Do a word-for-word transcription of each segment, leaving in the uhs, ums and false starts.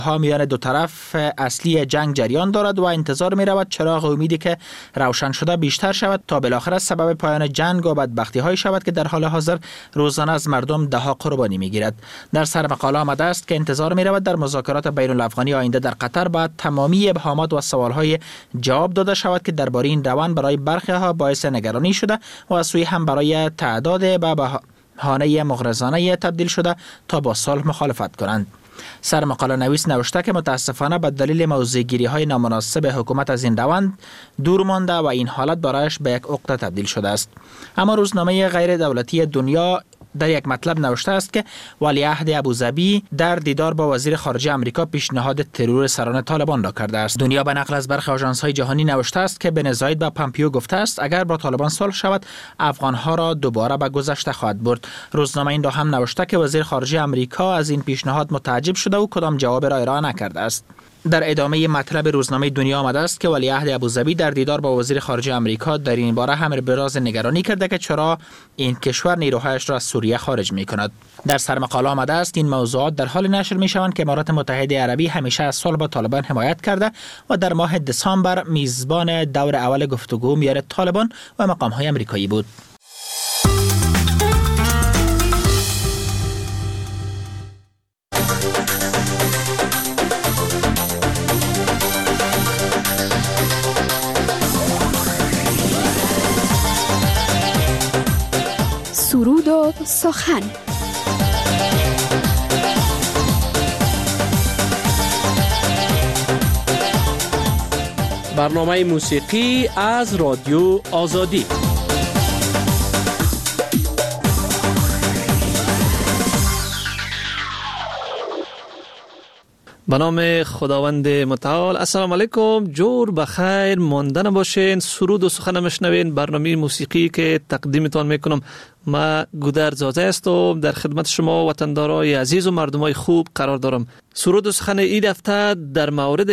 ها میان دو طرف اصلی جنگ جریان دارد و انتظار می رود چراغ امیدی که روشن شده بیشتر شود تا بالاخره سبب پایان جنگ و بدبختی های شود که در حال حاضر روزانه از مردم ده ها قربانی می گیرد. در سر مقاله آمده است که انتظار می رود در مذاکرات بین الافغانی آینده در قطر بعد تمامی ابهامات و سوال های جواب داده شود که درباره این روند برای برخی ها باعث نگرانی شده و از سوی هم برای تعداد به بهانه مغرضانه تبدیل شده تا با صلح مخالفت کنند. سر مقاله نویس نوشته که متاسفانه به دلیل موضع‌گیری های نامناسب حکومت از این روند دور مانده و این حالت برایش به یک عقده تبدیل شده است. اما روزنامه غیر دولتی دنیا در یک مطلب نوشته است که ولیعهد ابوظبی در دیدار با وزیر خارجه آمریکا پیشنهاد ترور سران طالبان را کرده است. دنیا به نقل از برخی آژانس‌های جهانی نوشته است که بن زاید به پامپیو گفته است اگر با طالبان صلح شود افغان‌ها را دوباره به گذشته خواهد برد. روزنامه این را هم نوشته که وزیر خارجه آمریکا از این پیشنهاد متعجب شده و کدام جواب را ارائه نکرده است. در ادامه مطلب روزنامه دنیا آمده است که ولیعهد ابوظبی در دیدار با وزیر خارجه آمریکا در این باره هم ابراز نگرانی کرده که چرا این کشور نیروهایش را از سوریه خارج می کند. در سر مقاله آمده است این موضوعات در حال نشر می شوند که امارات متحده عربی همیشه از صلح با طالبان حمایت کرده و در ماه دسامبر میزبان دور اول گفتگو میان طالبان و مقام های آمریکایی بود. سرود و سخن. برنامه موسیقی از رادیو آزادی. به نام خداوند متعال. السلام علیکم، جور بخیر ماندن باشین. سرود و سخن مشنوین، برنامه موسیقی که تقدیمتان میکنم. ما گودرد زاده هستم، در خدمت شما وطندارای عزیز و مردمای خوب قرار دارم. سرود و سخن این هفته در مورد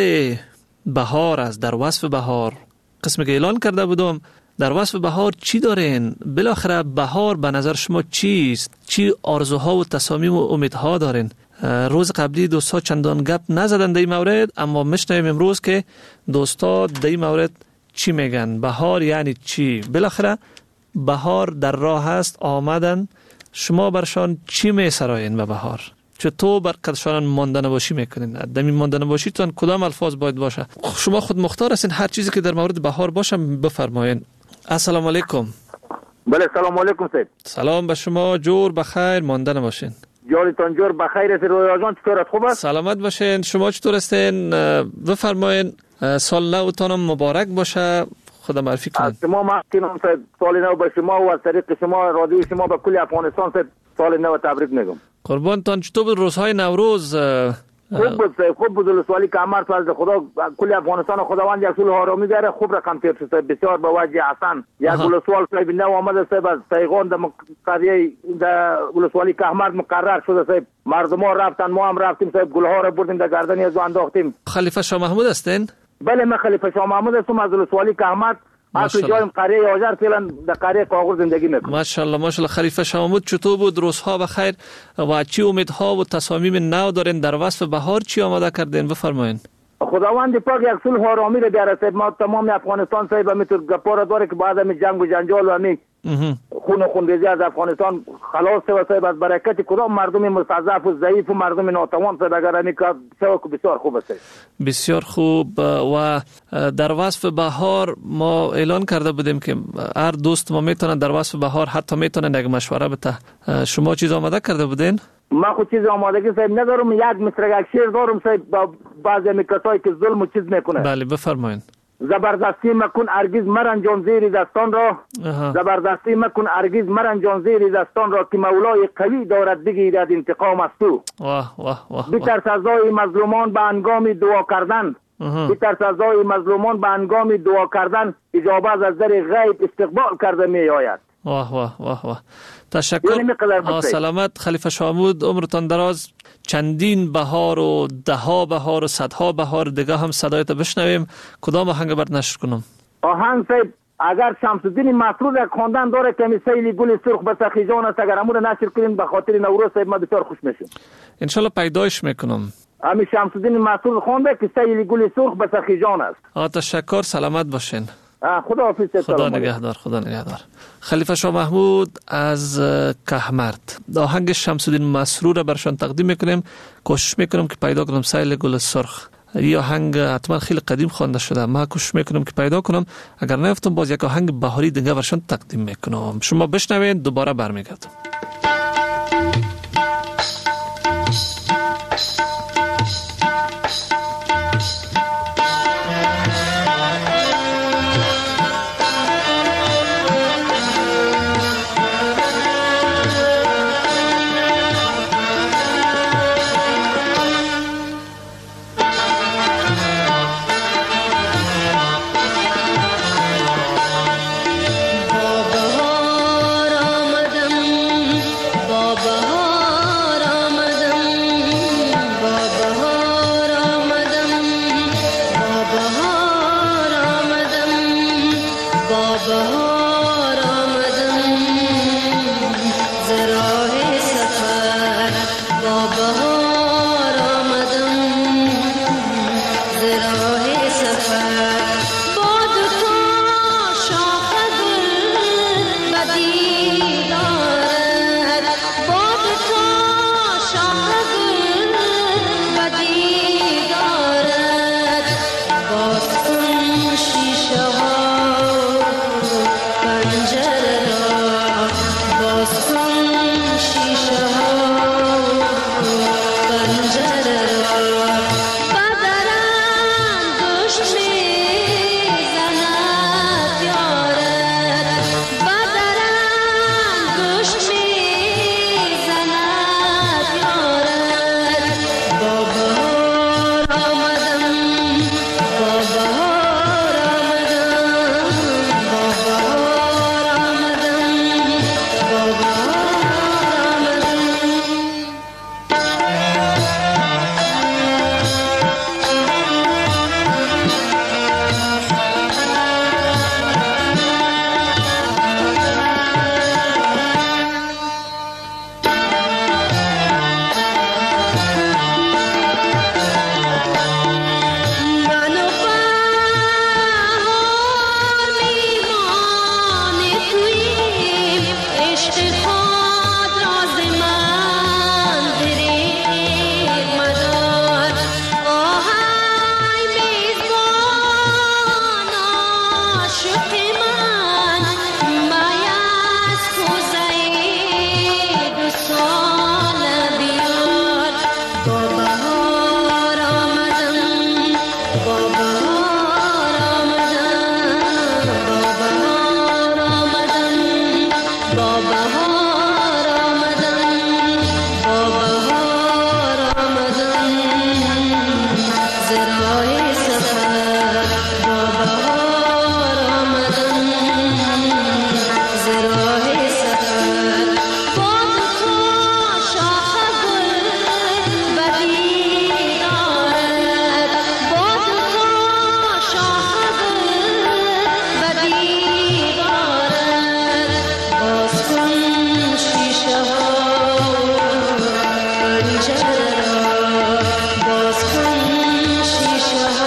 بهار است، در وصف بهار. قسمی که اعلان کرده بودم در وصف بهار چی دارین؟ بالاخره بهار به نظر شما چیست؟ چی آرزوها و تصامیم و امیدها دارین؟ روز قبلی دوستا چندان گپ نزدن در این مورد، اما میشنویم امروز که دوستا در این مورد چی میگن. بهار یعنی چی؟ بالاخره بهار در راه هست، آمدن. شما برشان چی میسرایین به بهار؟ چطور بر قدشان مانده نباشی میکنین؟ در این مانده نباشیتان کدام الفاظ باید باشه؟ شما خود مختار هستین، هر چیزی که در مورد بهار باشه بفرمایین. السلام علیکم. بله سلام علیکم سید. سلام به شما، جور بخیر مانده نباشین. جانتان جور بخیر است. رویا جان چطور است؟ خوب است؟ سلامت باشین. شما چطور هستین؟ بفرمایین. سال نوتان مبارک باشه. خدا معرفی کنین. شما ممنونم سید. سال نو به شما و از طریق شما رادیو شما به کل افغانستان سید سال نو تبریک میگم. قربانتان. چطور بود روزهای نوروز؟ خوب بود سید، خوب بود. ولسوالی کامر تو از خدا کل افغانستان خداوند یک سال آرامی بیاره. خوب رقم تیر شد بسیار به وجه حسن. یک ولسوال سید نو آمده سید از سیغان در قریه در ولسوالی کامر مقرر شده سید. مردم ها رفتن، ما هم رفتیم سید، گلها را بردیم در گردن از انداختیم. خلیفه شاه محمود هستین؟ بله من خلیفه شاه محمود هستم از ولسوالی کامر. اصل جایم قریه آجر فعلا در قریه کاغور زندگی میکنم. ماشاءالله ماشاءالله. خلیفه شاه محمود چطور بود؟ روزها بخیر و چی امیدها و تصامیم نو دارین در وصف بهار؟ چی آماده کردین؟ بفرمایین. خداوند پاک یک صلح آرامی رو بیاره سید. ما تمام افغانستان سید همینطور گپا داره که بعد از جنگ و جنجال و همین خون و خونریزی از افغانستان خلاص شد سید. از برکت کدام مردم مستضعف و ضعیف و مردم ناتوان سید اگر همین کار شد بسیار خوب است. بسیار خوب. و در وصف بهار ما اعلان کرده بودیم که هر دوست ما میتونه در وصف بهار حتی میتونه یک مشوره بده. شما چیز آماده کرده بودین؟ ما خود چیز آمادگی صاحب ندارم. یک مصرع یک شعر دارم صاحب با بعضی کسایی که ظلم و چیز میکنه. بله بفرمایید. زبردستی مکن ارگیز مرنجان زیر دستان را. اه. زبردستی مکن ارگیز مرنجان زیر دستان را که مولای قوی دارد بگیرد انتقام از تو. واه واه واه. بترس از سزای مظلومان به هنگام دعا کردن. بترس از سزای مظلومان به هنگام دعا کردن اجابت از در غیب استقبال کرده می آید. واه واه واه واه. تشکر. سلامت خلیفه شاه محمود، عمرتان دراز. چندین بهار و ده ها بهار و صدها بهار دیگه هم صدایت بشنویم. کدام آهنگ برات نشر کنم؟ آهنگ صاحب اگر شمس الدین مسرور یک خواندن داره که مثل گل سرخ به سخی جان است، اگر امور نشر کنین به خاطر نوروز صاحب ما بسیار خوش میشیم. ان شاء الله پیدایش میکنم. امی شمس الدین مسعود خونده که سیل گل سرخ به سخی جان است. آ تشکر، سلامت باشین. خدا حافظ. خدا نگهدار. خدا نگهدار. خلیفه شاه محمود از کهمرد آهنگ شمس الدین مسرور را برشان تقدیم میکنیم. کوشش میکنم که پیدا کنم سیل گل سرخ. این آهنگ حتما خیلی قدیم خوانده شده. ما کوشش میکنم که پیدا کنم. اگر نیفتم باز یک آهنگ بهاری دیگه برشان تقدیم میکنم. شما بشنوید، دوباره برمیگردم. شیشه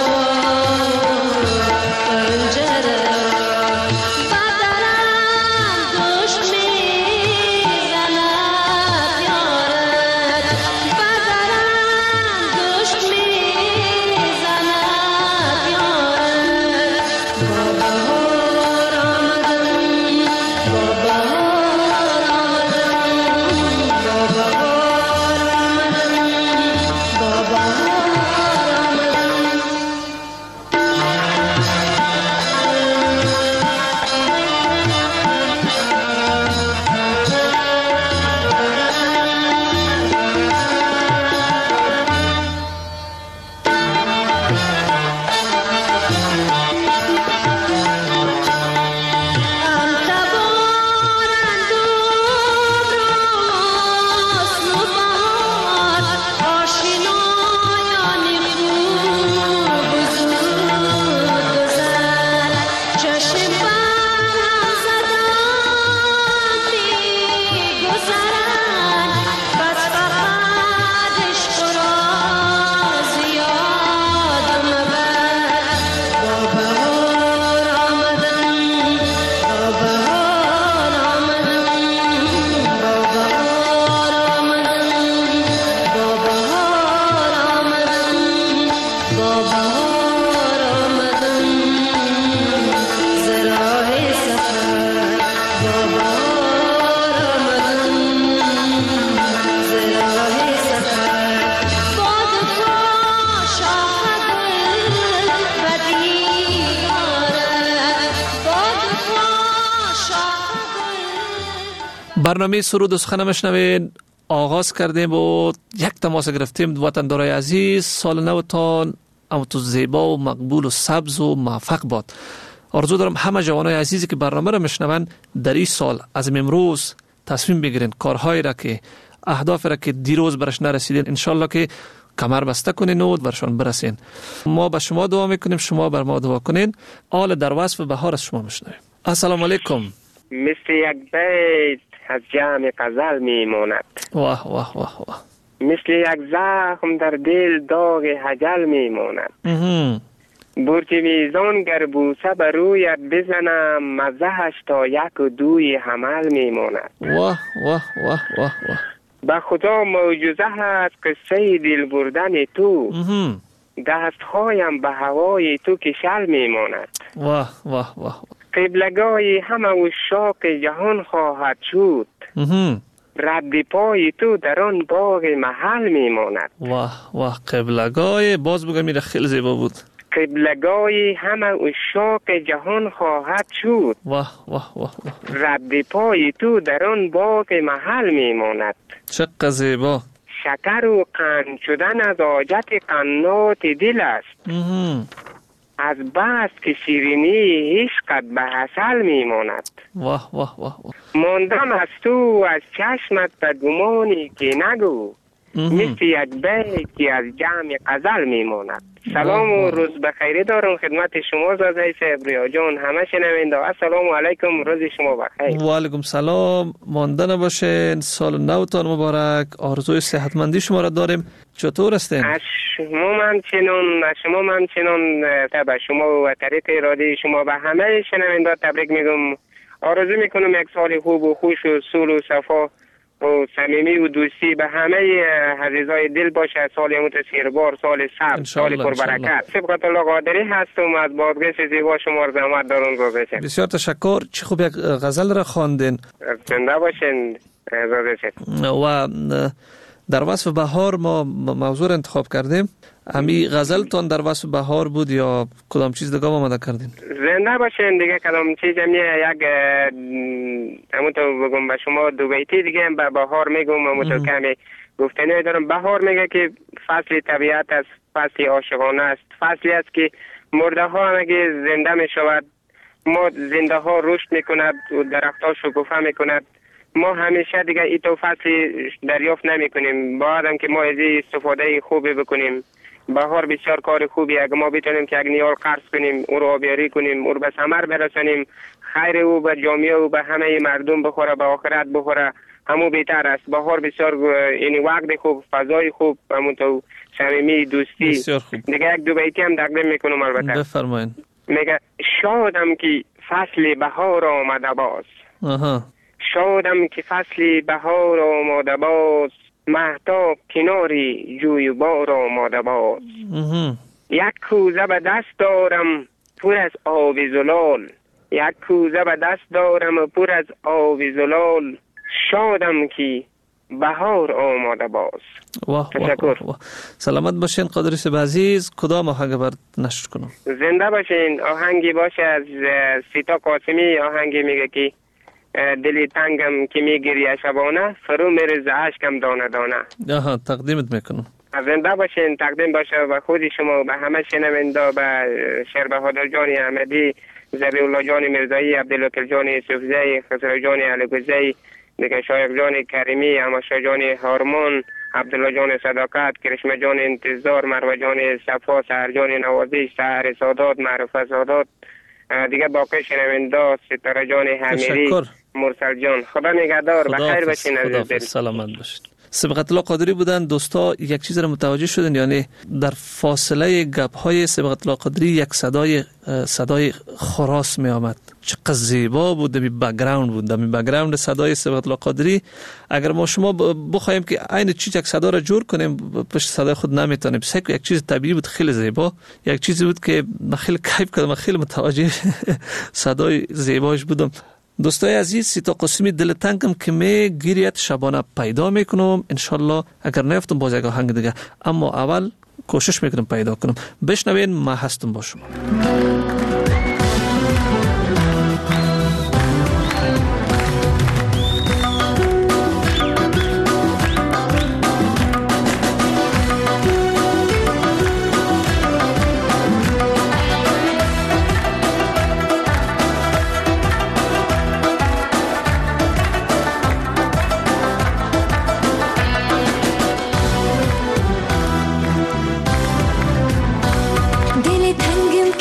برنامه سرود و سخن مشنوین آغاز کردیم و یک تماس گرفتیم. وطندارای عزیز، سال نوتان اما تو زیبا و مقبول و سبز و موفق باد. آرزو دارم همه جوانای عزیزی که برنامه را مشنون در این سال از امروز تصمیم بگیرین کارهایی را که اهداف را که دیروز برش نرسیدین انشالله که کمر بسته کنین و برشان برسین. ما به شما دعا میکنیم، شما بر ما دعا کنین. آل در وصف بهار از شما مشنویم. السلام علیکم. مثل یک بیت از جمع غزل میماند، واه واه واه واه. مثل یک زخم در دل داغ حجل میماند. برج میزان گر بوسه بر رویت بزنم، مزهش تا یک و دوی حمل میماند. واه واه واه واه واه. به خدا معجزه هست قصه دل بردن تو، دستهایم به هوای تو کشل میماند. واه واه واه. قبلگاهی همه عشاق جهان خواهد شد، رد پای تو در آن باغ محل میماند. واه واه. قبلگاه باز بگم میره خیلی زیبا بود. قبلگاهی همه عشاق جهان خواهد شد، واه واه واه واه. رد پای تو در آن باغ محل میماند. چقدر زیبا. شکر و قند شدن از حاجت قنات دل است، از بس که شیرینی عشقت به عسل میماند. واه واه واه واه. ماندم از تو از چشمت به گمانی که نگو، مثل یک بیت که از جمع غزل میماند. سلام و روز بخیر دارم خدمت شما زاده صبریا جان، همه شنونده. السلام علیکم، روز شما بخیر. و علیکم سلام، مانده نباشین، سال نوتان مبارک. آرزوی صحتمندی شما را داریم. چطور هستین؟ از شما من چنون از شما من چنون به شما و طریق ارادی شما به همه شنونده تبریک میگم. آرزو میکنم یک سال خوب و خوش و صلح و صفا و صمیمی و دوستی به همه عزیزای دل باشه. سال متسیربار، سال سبز، سال پربرکت. سبقت الله قادری هستم از بادگش زیبا شما را زحمت دارم گذاشتم. بسیار تشکر. چه خوب یک غزل را خواندین. زنده باشین گذاشت. و در وصف بهار ما موضوع انتخاب کردیم. امی غزلتان در وصف بهار بود یا کدام چیز دیگه آماده کردین؟ زنده باشین دیگه کدام چیز میه یک همونطور بگم به شما دو بیتی دیگه به بهار میگم. همونطور کمی گفتنی دارم. بهار میگه که فصل طبیعت است، فصل عاشقانه است، فصلی است که مرده ها اگه زنده میشود، ما زنده ها رشد میکند و درخت ها شکوفه میکند. ما همیشه دیگه ای تو فصلی دریافت نمی کنیم. باید هم که ما از استفاده خوبی بکنیم. بهار بسیار کار خوبی، اگه ما بتونیم که یک نیال قرض کنیم، او رو آبیاری کنیم، او رو به ثمر برسانیم، خیر او به جامعه و به همه مردم بخوره، به آخرت بخوره، همو بهتر است. بهار بسیار یعنی وقت خوب، فضای خوب، همونطور صمیمی، دوستی. دیگه یک دو بیتی هم تقدیم میکنم. البته بفرمایید. میگه شادم که فصل بهار آمده باز. آها. شادم که فصل بهار آمده باز، مهتاب کناری جوی بار آماده باز. یک کوزه به دست دارم پر از آب زلال، یک کوزه به دست دارم پر از آب زلال، شادم که بهار آماده باز. واه واه واه. سلامت باشین قادری صاحب عزیز. کدام آهنگ برات نشر کنم؟ زنده باشین. آهنگی باشه از سیتا قاسمی. آهنگی میگه که دلی تنگم که میگیری شبانه، فرو میرز اشکم دانه دانه. آها، تقدیمت میکنم. زنده باشین. تقدیم باشه و خود شما به همه شنونده، به شیر بهادر جان احمدی، ذبیح الله جان میرزایی، عبدالوکیل جان یوسفزی، خسرو جان علیگزی، دیگه شایق جان کریمی، اماشا جان هارمون، عبدالله جان صداقت، کرشمه جان انتظار، مروه جان صفا، سهر جان نوازی، سهر سادات، معروف سادات، دیگه باقی شنونده ستاره جان حمیری، مرسل جان. خدا نگهدار. بخیر باشین عزیز دل. سلامت باشین. سبقت الله قادری بودن. دوستا یک چیز را متوجه شدن، یعنی در فاصله گپ های سبقت الله قادری یک صدای صدای خراس می آمد. چقدر زیبا بود. می بک‌گراند بود. می بک‌گراند صدای سبقت الله قادری اگر ما شما بخوایم که عین چیز یک صدا را جور کنیم پشت صدای خود نمیتونیم. سیک یک چیز طبیعی بود، خیلی زیبا. یک چیزی بود که من خیلی کیف کردم، خیلی متوجه صدای زیباش بودم. دوستای عزیز، سیتا قاسمی دل تنگم که می گیریت شبانه پیدا میکنم. انشالله اگر نیفتم باز یک آهنگ دیگه، اما اول کوشش میکنم پیدا کنم. بشنوین. ما هستم با شما.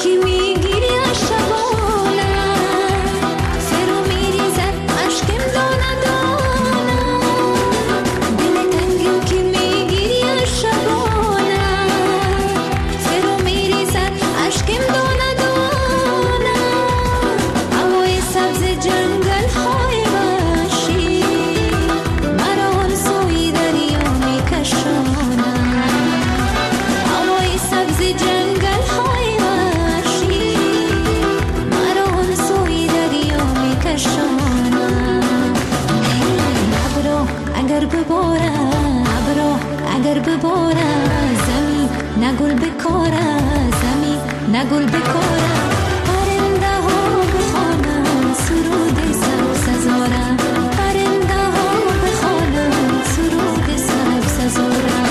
نگل بکاره زمین نگل بکاره پرنده ها بخوانم سرود سبززارم پرنده ها بخوانم سرود سبززارم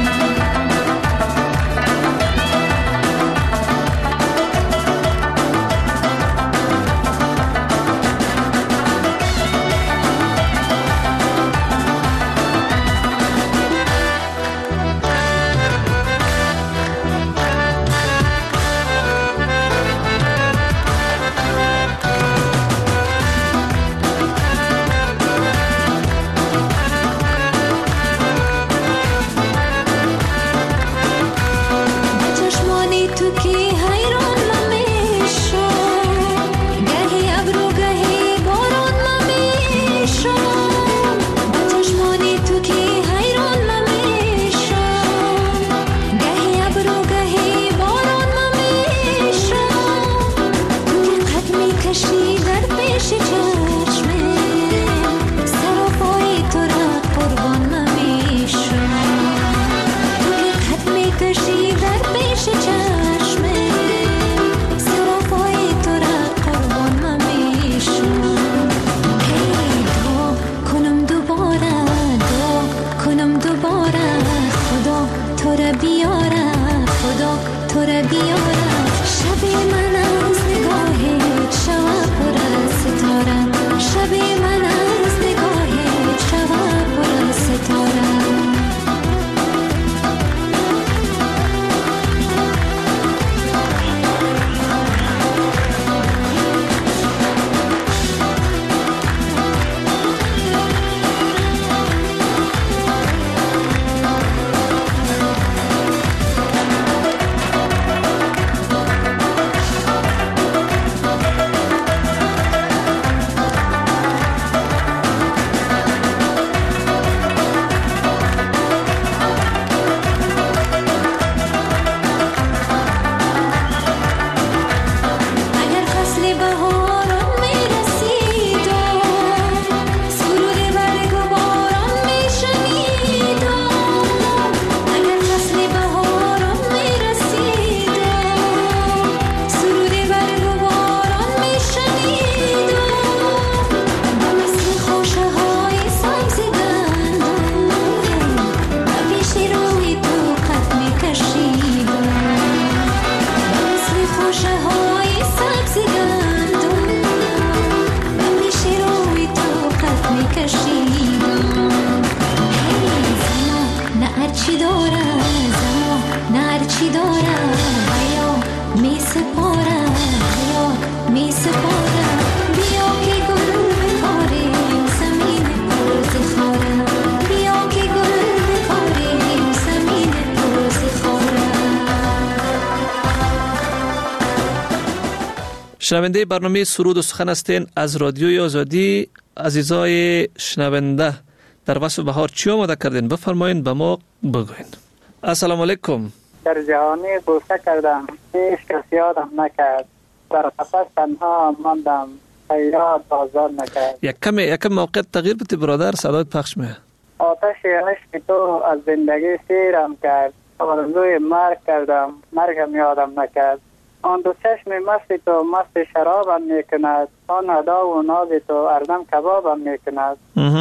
شنونده برنامه سرود و سخن هستین از رادیوی آزادی. عزیزای شنونده در وصف بهار چی آماده کردین؟ بفرمایین به ما بگوین. السلام علیکم. در جهانی بوسه کردم هیچ کس یادم نکرد، در قفس تنها ماندم یاد آزاد نکرد. یک کم یک کم موقع تغییر بده برادر، صدای پخش می. آتش عشق تو از زندگی سیرم کرد، آرزوی مرگ کردم مرگم یادم نکرد. آن دو چشم مست تو مست شرابم میکند، آن ادا و ناز تو اردم کبابم میکند.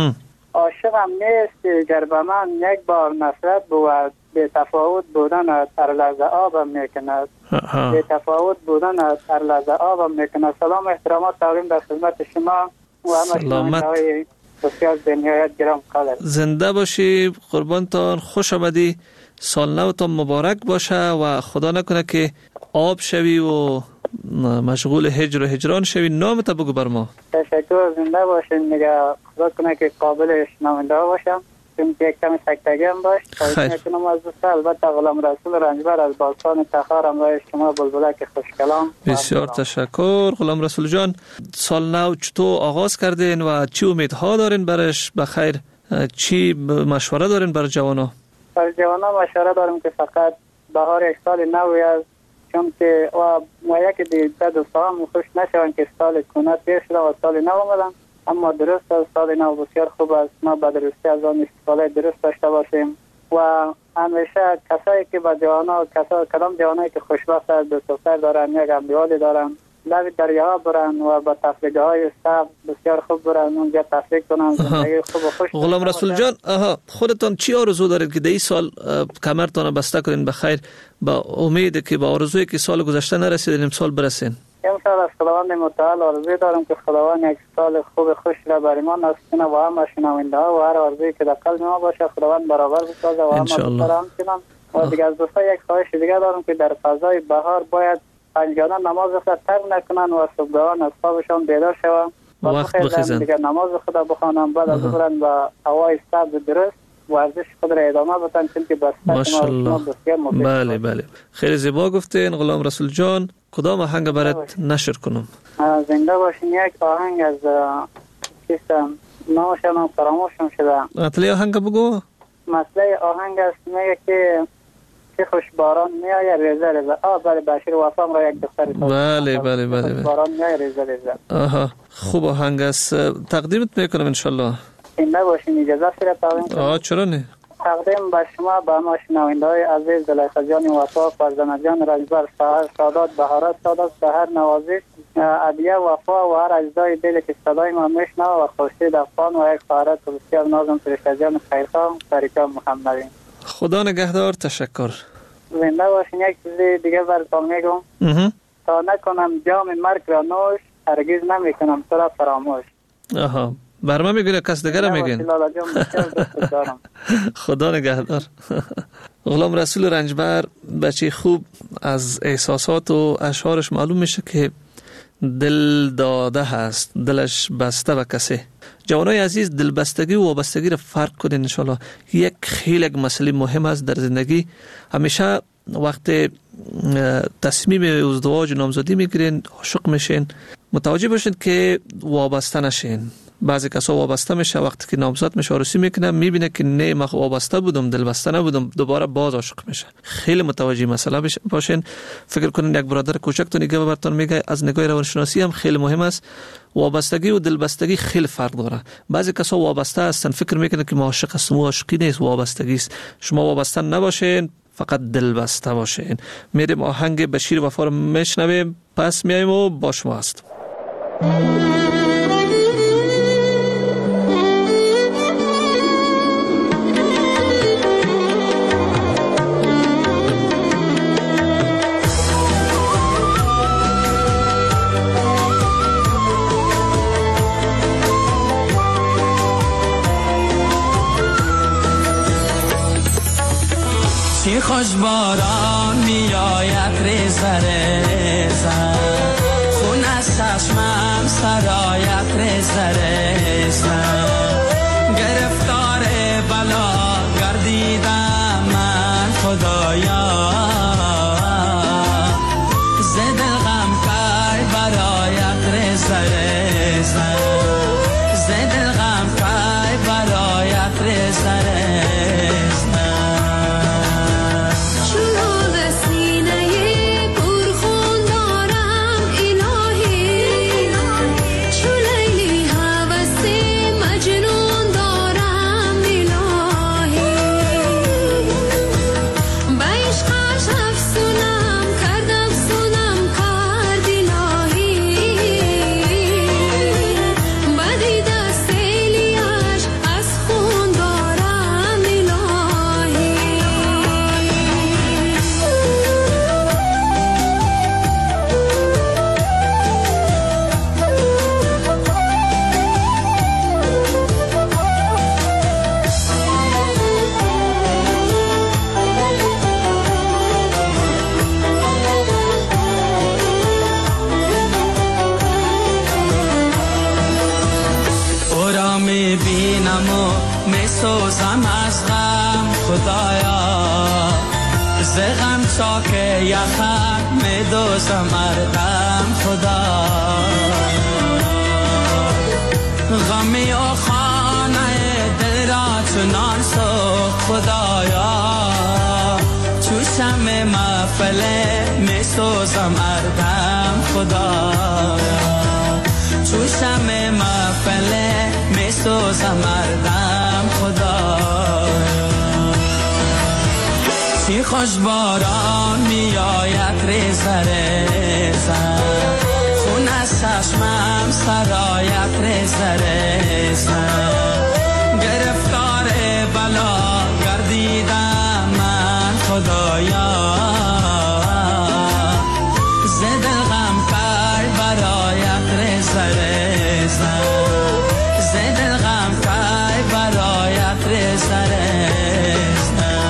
عاشقم نیستی گر به من یک بار نصرت بود، به تفاوت بودنت هر لحظه آبم میکند. به تفاوت بودنت هر لحظه آبم میکند. سلام و احترامات تقدیم در خدمت شما و همه شنونده‌های بسیار بنهایت گرام قدر. زنده باشی قربانتان، خوش آمدی سال نو تا مبارک باشه و خدا نکنه که آب شوی و مشغول هجر و هجران شوی. نام تا بگو بر ما. تشکر، زنده باشین دیگه. خدا کنه که قابل شنونده باشم، چون که یک کمی تکتگی هم باش. خواهش میکنم از دوست، البته غلام رسول رنجبر از باستان تخار همراه شما بلبلک خوشکلام. بسیار تشکر غلام رسول جان. سال نو چطور آغاز کردین و چی امیدها دارین برش؟ بخیر چی مشوره دارین بر جوانا؟ بر جوانا مشوره دارم که فقط بهار یک سال نوی است، چون که و ما یک دیده دوستان خوش نشون که سال کنه تیر شده و سال نو آمدن، اما درست است، سال نو بسیار خوب است. ما به درستی از آن استفاده درست داشته باشیم و همیشه کسایی که با جوانا کسا کدام جوانایی که خوشبخت است، دو دختر دارن، یک امریوالی دارن، لب دریا برن و با تفریح های سب بسیار خوب برن اونجا تفریح کنن، زندگی خوب و خوش. غلام رسول جان، آها خودتان چی آرزو دارید که این سال کمرتان بسته کنین بخیر، با امید که با آرزویی که سال گذشته نرسیدین امسال برسین؟ امسال از خداوند متعال آرزوی دارم که خداوند یک سال خوب خوش را برای ما نصیب کنه و همه شنونده ها و هر آرزویی که در قلب ما باشه خداوند برابر بسازه و همه بسرم کنم. و دیگه از دوستا یک خواهش دیگه دارم که در فضای بهار باید پنجگانه نماز خود ترک نکنن و صبحگاهان از خوابشان بیدار شوند، وقت بخیزن دیگه نماز خدا بخوانن، بعد از برن با هوای سبز درست ورزش خود را ادامه بدن، چون که ماشاءالله. بله بله خیلی زیبا گفتین غلام رسول جان. کدام آهنگ برات نشر کنم؟ زنده باشین. یک آهنگ از کیسم نامشم فراموشم شده. اطلاع آهنگ بگو. مسئله آهنگ است میگه که چه خوش باران میآید ریزه ریزه. آه بله بشیر وفام را یک دختر. بله بله بله باران میآید ریزه ریزه. آها خوب آهنگ است، تقدیمت میکنم ان شاء الله. زنده باشین. اجازه سر تقدیم کنم؟ آه چرا نه. تقدیم به شما، به ما شنونده‌های عزیز، زلیخا جان وفا، فرزانه جان رنجبر، سحر سادات، بهارات سادات، سحر نوازش، عدیه وفا و هر اجزای دل که صدای ما میشنوه و خورشید افغان و یک خواهرت بسیار نازم فرشته جان خیرخواه فریقا محمدی. خدا نگهدار. تشکر. زنده باشین. یک چیز دیگه براتون میگم. تا نکنم جام مرگ را نوش، هرگز نمیکنم تو را فراموش. آها بر من میگه کس دیگر میگین. خدا نگهدار. غلام رسول رنجبر بچه خوب، از احساسات و اشعارش معلوم میشه که دل داده هست، دلش بسته به کسی. جوانای عزیز، دلبستگی و وابستگی را فرق کنین انشالله. یک خیلی یک مسئله مهم است در زندگی. همیشه وقت تصمیم ازدواج و نامزدی میگیرین، عاشق میشین، متوجه باشین که وابسته نشین. بعضی کسا وابسته میشه، وقتی که نامزد میشه عروسی میکنه میبینه که نه من وابسته بودم، دلبسته نبودم، دوباره باز عاشق میشه. خیلی متوجه مسئله باشین. فکر کنین یک برادر کوچک تو نگاه براتون میگه، از نگاه روانشناسی هم خیلی مهم است. وابستگی و دلبستگی خیلی فرق داره. بعضی کسا وابسته هستن فکر میکنه که ما عاشق هستم، عاشقی نیست، وابستگی است. شما وابسته نباشین، فقط دلبسته باشین. میریم آهنگ بشیر وفا رو میشنویم، پس میایم و با شما هستم. چه خوش باران می آید ریزه ریزه، خون از چشمم سرایت ریزه ریزه، گرفتار بلا گردیدم من خدایا، زد غم کای برایت ریزه ریزه، زد غم کای برایت ریزه ریزه. میشم از غم خدایا، ز غم چاک یخم میدوزم مردم خدایا. غمی و خانه دل را چنان سوخت خدایا، چوشم محفله می سوزم مردم خدایا، چوشم محفله می سوزم مردم خدایا. چی خوش باران می آید ریزه ریزه، خون از چشمم سرایت ریزه ریزه، گرفتار بلا گردیدم من خدایا، ز دل غم کرد برایت ریزه ریزه، ز دل غم کرد برایت ریزه ریزه.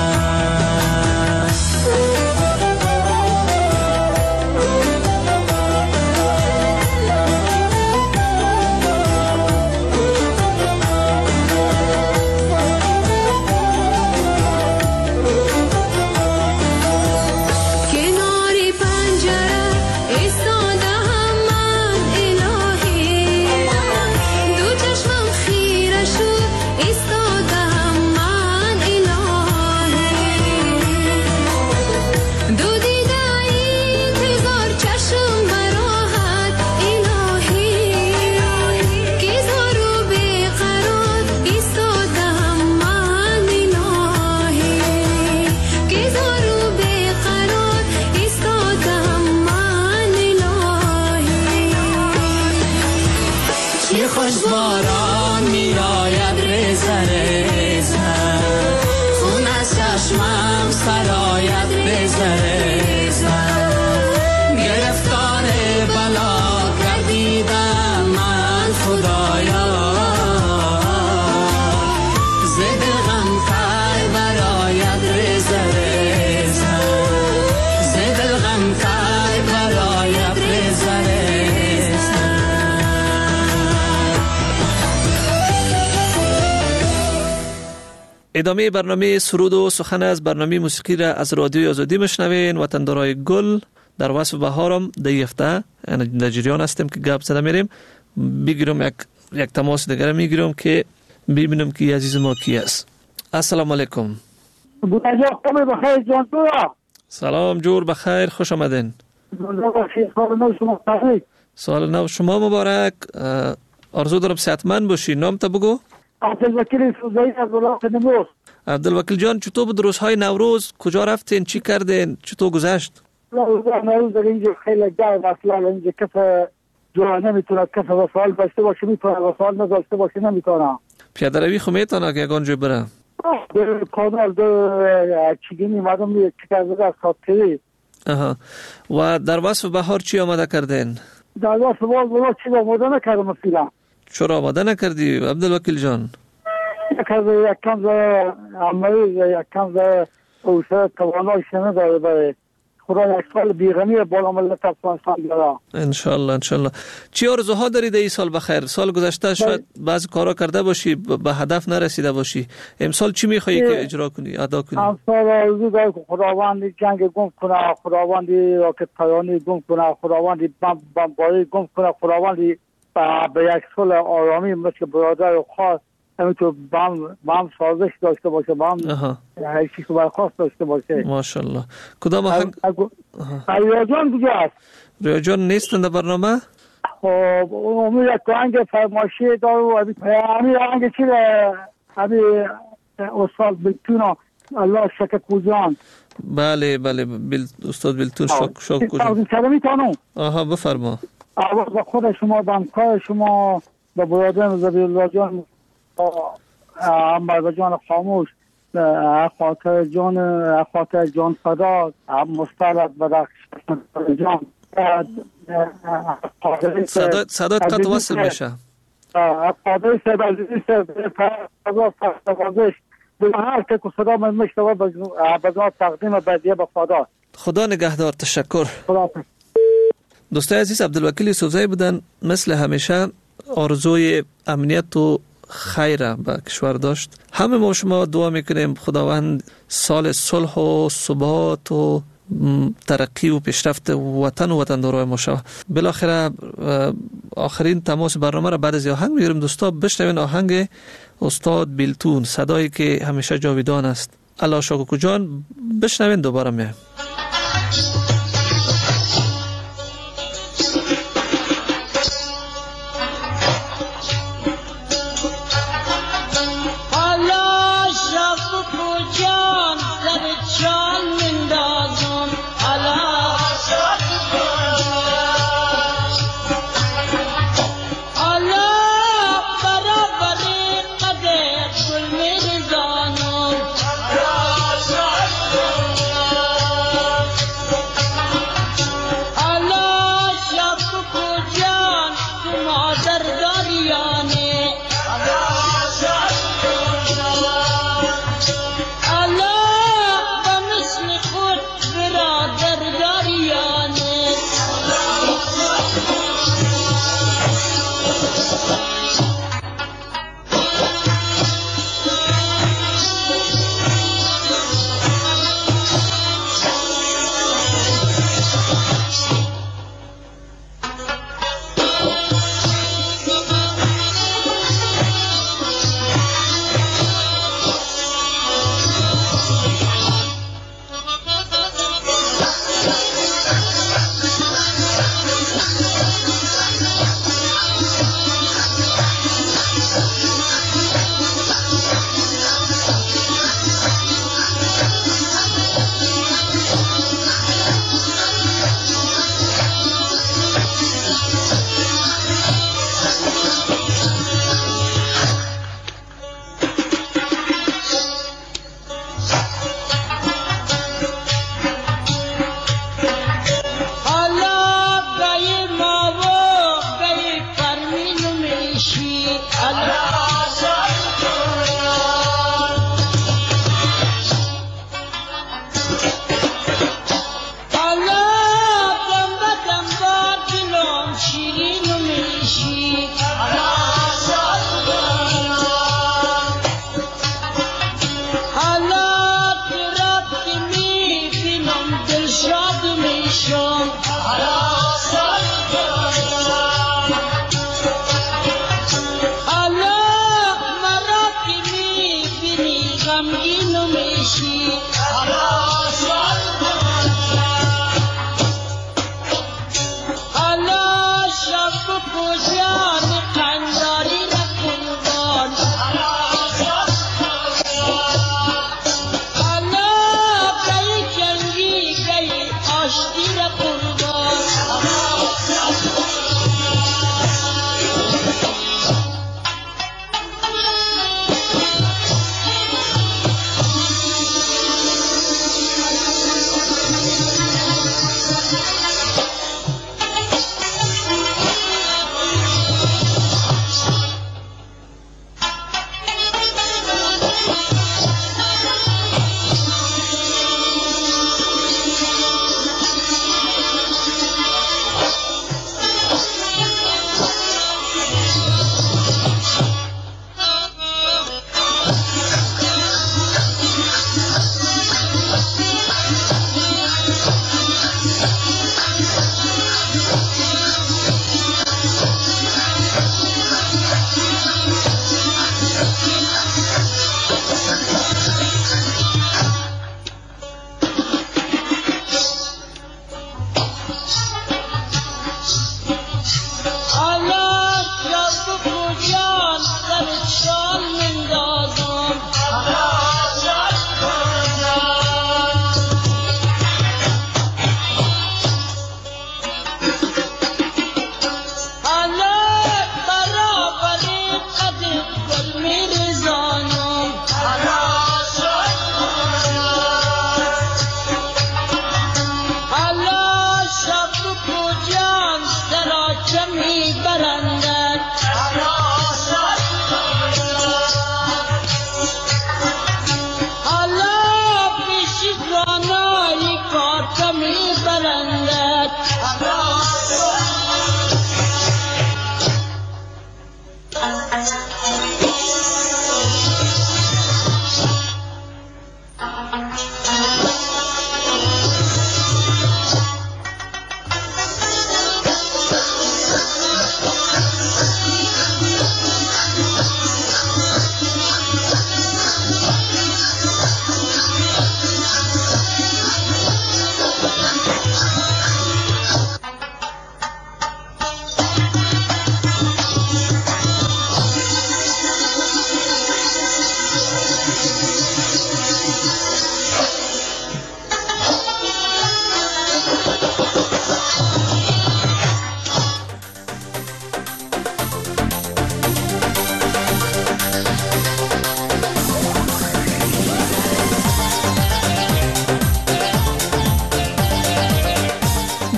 ادامه برنامه سرود و سخن از برنامه موسیقی را از رادیوی آزادی مشنوین. وطندارای گل در وصف بهارم ده هفته یعنی در جریان هستیم که گپ زده میریم. بگیرم یک یک تماس دیگر میگیرم که ببینم که عزیز ما کی است. السلام علیکم. بخیر جان تو. سلام جور بخیر، خوش آمدین. سال نو شما مبارک. آرزو دارم صحتمند باشی. نام تا بگو. عبدالوکیل سوزایی از ولایت نمروز. عبدالوکیل جان، چطور بود روزهای نوروز؟ کجا رفتین؟ چی کردین؟ چطور گذشت؟ نوروز در اینجا خیلی گرم اصلا اینجا کف جوان نمیتونه کف وسایل داشته باشه، میتونه وسایل نداشته باشه نمیتونه. پیاده روی خو میتونه که یگان جای بره؟ در کانال در چیگینی مردم یک کرده از خاطری. آها. و در وصف بهار چی آماده کردین؟ در وصف بهار چی آماده نکردم مثلا. چرا آماده نکردی عبدالوکیل جان؟ یک کم زای عملی یک کم زای اوسه توانای شنه داره برای خدا یک سال بیغمی بالا ملت افغانستان داره. انشالله انشالله. چی آرزوها دارید ای سال بخیر؟ سال گذشته شاید بعضی کارا کرده باشی به هدف نرسیده باشی. امسال چی میخوایی که اجرا کنی، ادا کنی؟ امسال آرزو دارم که خداوند جنگ گم کنه، خداوند راکت پایانی گم کنه، خداوند بمباری گم کنه، خداوند به یک سال آرامی مثل برادر و خواست همینطور بام بام سازش داشته باشه، بام هر چیزی که برخواست داشته باشه. ماشاءالله. کدام حق ریاجان دیگه است؟ ریاجان نیستن در برنامه؟ خب امید که آنگ فرمایشی داره و همین آنگ چی همین استاد بلتون الله شکر کوزان. بله بله بل... استاد بلتون شک شک کوزان. سلامی تانو. آها بفرما. آواز خود شما بانکای شما به برادر زبیر الله جان اما جان خاموش خاطر جان خاطر جان فدا مستعد بدخش جان صدا صدا قطع وصل میشه. قادر صدا عزیزی صدا فضاش به هر که صدا من میشنوه به جان تقدیم بدیه به خدا. خدا نگهدار. تشکر. خدا. دوستای عزیز، عبدالوکیل یوسفزئی بودن. مثل همیشه آرزوی امنیت و خیر به کشور داشت. همه ما شما دعا میکنیم خداوند سال صلح و ثبات و ترقی و پیشرفت وطن و وطندارای ما شود. بالاخره آخرین تماس برنامه را بعد از آهنگ میگیریم. دوستا بشنوین آهنگ استاد بیلتون، صدایی که همیشه جاویدان است. الله شاکوکو جان، بشنوین دوباره میایم.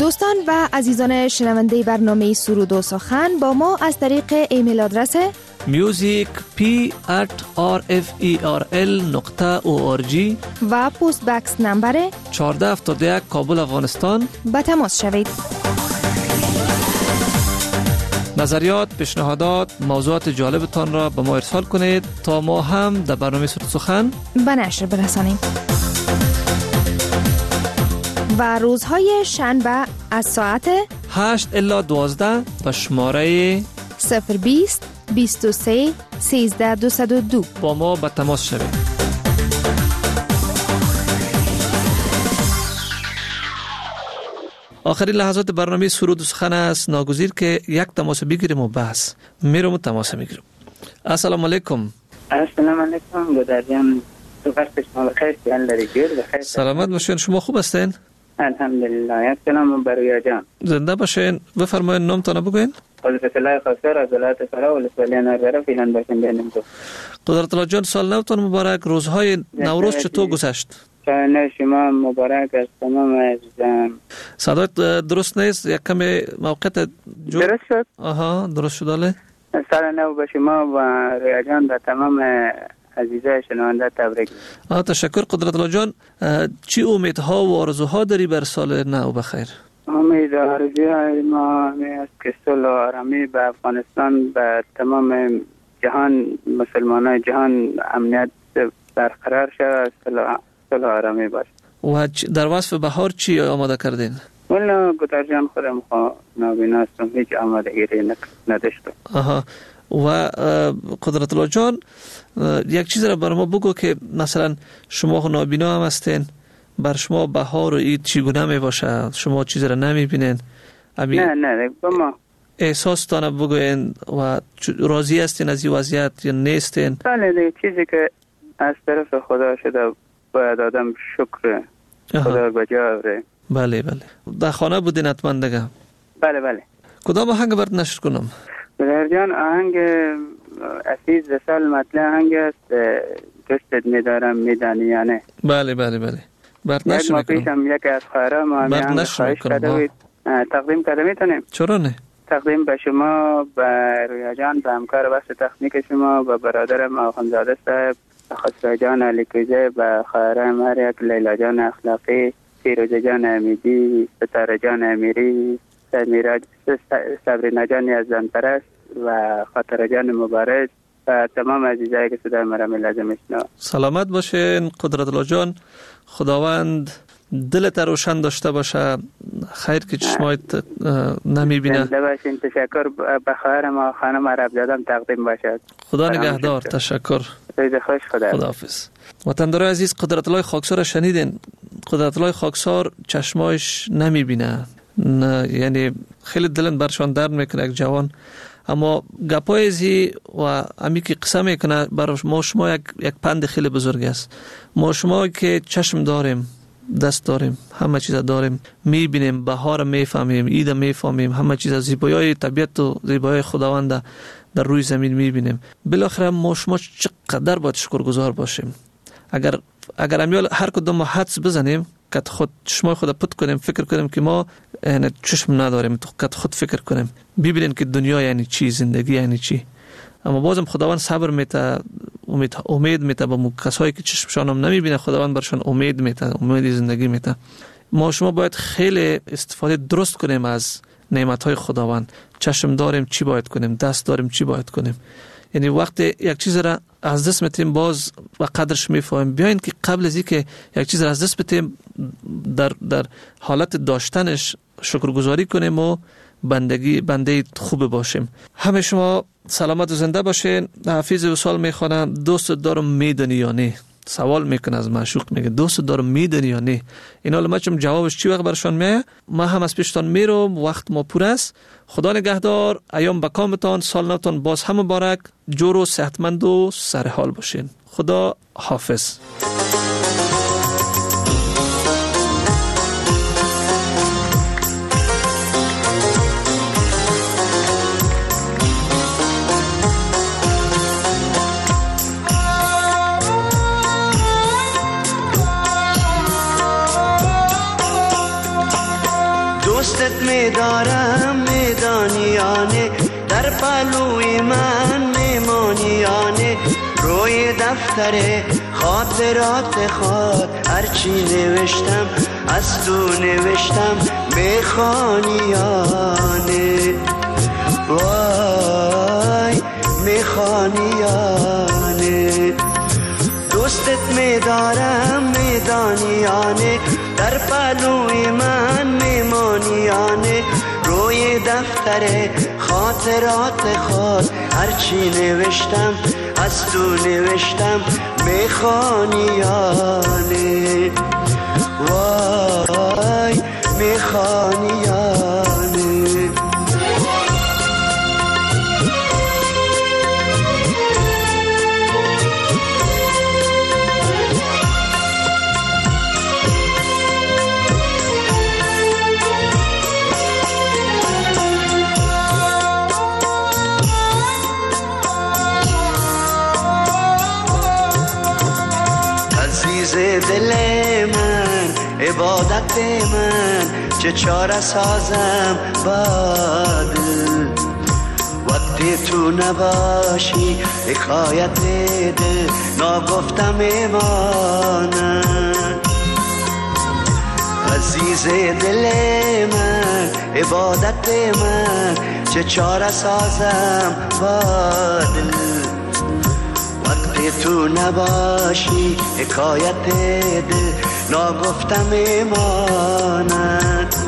دوستان و عزیزان شنونده برنامه سرود و سخن با ما از طریق ایمیل آدرس music p at r f e r l نقطه o r g و پست بکس نمبر چهارده هفتاد و یک کابل افغانستان به تماس شوید. نظریات، پیشنهادات، موضوعات جالبتان را به ما ارسال کنید تا ما هم در برنامه سرود سخن به نشر برسانیم. و روزهای شنبه از ساعت هشت الی دوازده به شماره صفر بیست بیست و سه سیزده دویست و دو با ما به تماس شوید. آخرین لحظات برنامه سرود و سخن است. ناگزیر که یک تماس بگیریم و بس میرم و تماس میگیرم. السلام علیکم. السلام علیکم گودرجان. تو وقت شما بخیر، سیان داری گیر بخیر. سلامت باشین. شما خوب هستین؟ الحمدلله. یک سلام بر جان. زنده باشین. بفرمایید نامتان بگوین. قدرت الله خاصر از ولایت فرا ولسوالی نربره فیلان باشین بینیم تو. قدرت الله جان سال نوتان مبارک. روزهای نوروز چطور گذشت؟ سال شما مبارک از تمام عزیزان. صدایت درست نیست، یک کمی موقعیت جو درست شد؟ آها درست شد. داله سال نو به شما و رویا جان و تمام عزیزای شنونده تبریک. آه تشکر قدرت الله جان. چی امیدها و آرزوها داری بر سال نو بخیر؟ امید آرزوهای ما همین است که صلح و آرامی به افغانستان به تمام جهان مسلمانای جهان امنیت برقرار شود، صلح و آرامی باشه. و در وصف بهار چی آماده کردین؟ والا گودر جان خودم نابینا هستم، هیچ آمادگیری نداشتم. آها. و قدرت الله جان یک چیز را بر ما بگو که مثلا شما نابینا هم هستین، بر شما بهار و عید چگونه می باشه؟ شما چیز را نمی بینین؟ نه نه با ما احساس تانه بگوین و راضی هستین از این وضعیت یا نیستین؟ بله دیگه چیزی که از طرف خدا شده باید آدم شکر خدا بجا آوره. بله بله. در خانه بودین حتما دیگه؟ بله بله. کدام آهنگ برات نشر کنم؟ برادر جان آهنگ عزیز سال مطلع آهنگ است، دوستت میدارم میدانی یا نه. بله بله بله. برات یک نشر ما میکنم. پیشم یک از خواهرام ما همی خواهش کرده بود تقدیم کرده میتونیم؟ چرا نه؟ تقدیم به شما، به رویا جان، به همکار بخش تکنیک شما، به برادرم آخوندزاده صاحب، به خسرو جان علی کوزه، به خواهرم هر یک، لیلا جان اخلاقی، فیروزه جان امیدی، ستاره جان امیری، صبرینا جان یزدان پرست و خاطر جان مبارک و تمام عزیزایی که صدای مرا لازم میشنو. سلامت باشین قدرت الله جان. خداوند دلت روشن داشته باشه. خیر که چشمایت نمیبینه. زنده باشین. تشکر. به خواهرم و خانم عرب زادم تقدیم باشد. خدا نگهدار. تشکر. روز خوش. خدا خداحافظ. وطندارای عزیز، قدرت الله خاکسار شنیدین. قدرت الله خاکسار چشمایش نمیبینه، نه یعنی خیلی دلن برشان درد میکنه یک جوان، اما گپای زی و امی که قصه میکنه برای ما شما یک, یک پند خیلی بزرگ است. ما شما که چشم داریم، دست داریم، همه چیز داریم، میبینیم، بهار میفهمیم، عید میفهمیم، همه چیز زیبایی طبیعت و زیبایی خداوند در روی زمین میبینیم. بالاخره ما شما چقدر باید شکرگزار باشیم. اگر اگر امیال هر کدوم ما حدس بزنیم که خود چشمای خود پت کنیم، فکر کنیم که ما یعنی چشم نداریم، تو که خود فکر کنیم، ببینیم که دنیا یعنی چی، زندگی یعنی چی. اما بازم خداوند صبر میته، امید امید میته به کسایی که چشمشان هم نمیبینه، خداوند برشان امید میته، امید زندگی میته. ما شما باید خیلی استفاده درست کنیم از نعمتهای خداوند. چشم داریم چی باید کنیم، دست داریم چی باید کنیم. یعنی وقتی یک چیز را از دست میتیم باز و قدرش میفهمیم. بیاین که قبل از اینکه یک چیز را از دست بدیم در در حالت داشتنش شکرگزاری کنیم و بندگی بنده خوب باشیم. همه شما سلامت و زنده باشین. حافظ وصال میخوانم. دوست دارم میدونی یا نه؟ سوال میکنه از معشوق، میگه دوست دارم میدونی یا نه؟ اینا لمچم جوابش چی وقت برشان میه؟ ما هم از پیشتان میرم، وقت ما پر است. خدا نگهدار. ایام بکامتان، سال نوتان باز هم مبارک. جور و صحتمند و سرحال باشین. خدا حافظ. دوست دوستت می‌دارم میدانیانه، در پهلوی من میمانیانه، روی دفتر خاطرات خود هرچی نوشتم از تو نوشتم میخوانیانه، وای میخوانیانه. دوستت میدارم میدانیانه، در پهلوی من میمانیانه، روی دفتر خاطرات خود هرچی نوشتم از تو نوشتم میخوانیانه، وای میخوانیانه. دل من عبادت من چه چاره سازم با دل، وقتی تو نباشی حکایت دل ناگفتم ایمانم. عزیز دل من عبادت من چه چاره سازم با دل، تو نباشی حکایت دل ناگفتم ایمانت،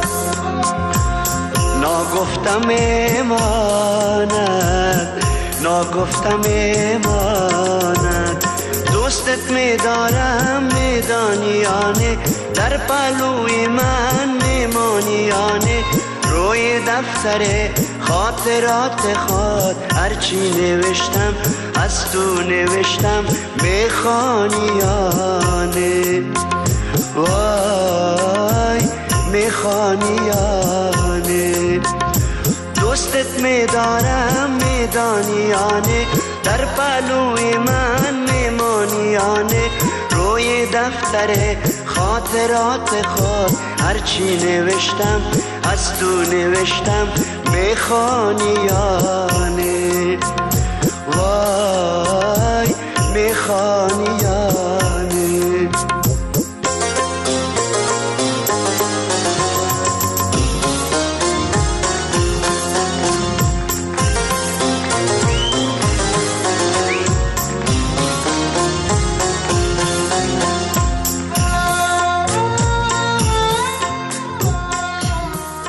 ناگفتم ایمانت، ناگفتم ایمانت. دوستت میدارم میدانیانه، در پهلوی من میمانیانه، روی دفتر خاطرات خود هرچی نوشتم از تو نوشتم میخوانیانه، وای میخوانیانه. دوستت میدارم میدانیانه، در پهلوی من میمانیانه، روی دفتر خاطرات خود هرچی نوشتم از تو نوشتم میخوانیانه، وای میخوانیانه.